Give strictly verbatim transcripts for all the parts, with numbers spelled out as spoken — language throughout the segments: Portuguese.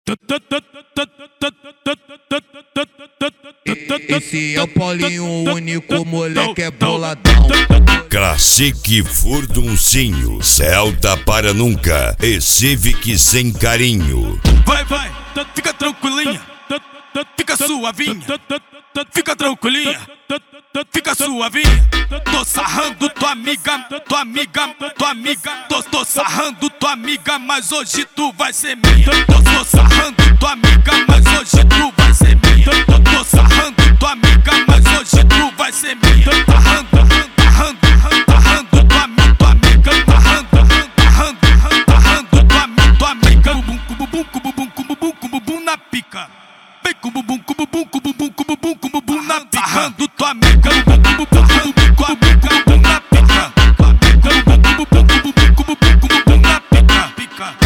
Esse é o Paulinho, o único moleque é boladão. Classic Furduncinho, Celta para nunca e Civic sem carinho. Vai, vai, fica tranquilinha, fica suavinha, fica tranquilinha, fica suavinha. Tô sarrando tua amiga, tua amiga, tua amiga. Tô, tô sarrando tua amiga, mas hoje tu vai ser minha. Tô, tô sarrando tua amiga, mas hoje tu vai ser minha. Tô, tô sarrando tua amiga, mas hoje tu vai ser minha. Sarrando, sarrando, sarrando tua amiga, tua amiga. Sarrando, sarrando, sarrando tua amiga, tua amiga. Bum, bum, bum, bum, bum, bum, bum, bum na pica. Vem com bumbum, com bumbum, com bumbum, com bumbum, com bumbum na pica. Sarrando tua amiga, bum, bum, bum, bum, bum, tua amiga, com bumbum na pica. Bum, bum, bum, bum, bum, bum, com bumbum, com bumbum na pica. Pica.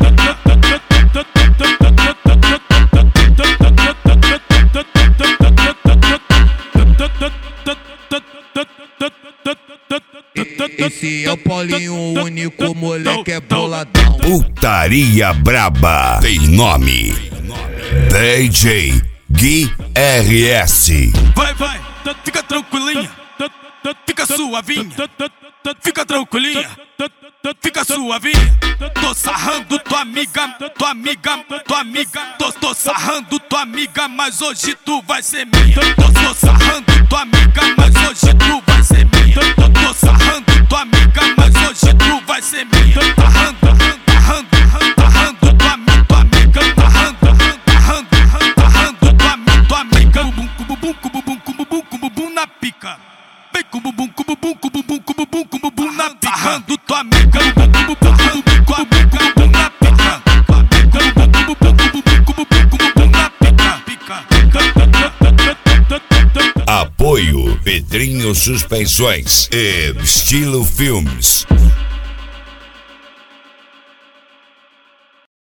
Esse é o Paulinho, o único moleque é boladão. Putaria braba tem nome: D J Gui R S. Vai, vai, fica tranquilinha, fica suavinha, fica tranquilinha, fica suavinha. Tô sarrando tua amiga, tua amiga, tua amiga. Tô, tô sarrando tua amiga, mas hoje tu vai ser minha. Tô, tô sarrando tua amiga, mas hoje tu vai ser minha. Tô, tô sarrando tua amiga, mas hoje tu vai ser minha. Sarrando, sarrando, sarrando tua amiga, tua amiga. Sarrando, sarrando, sarrando tua amiga, tua amiga. Bumbum, com bumbum, com bumbum, com bumbum, com bumbum na pica. Vem com bumbum, com bumbum, com bumbum, com bumbum, com bumbum na pica. Sarrando tua amiga, bumbum, com bumbum, com bumbum, com bumbum na pica. Com bumbum, com bumbum, com bumbum, com bumbum na pica. Pica. Apoio Pedrinho Suspensões e Estilo Filmes.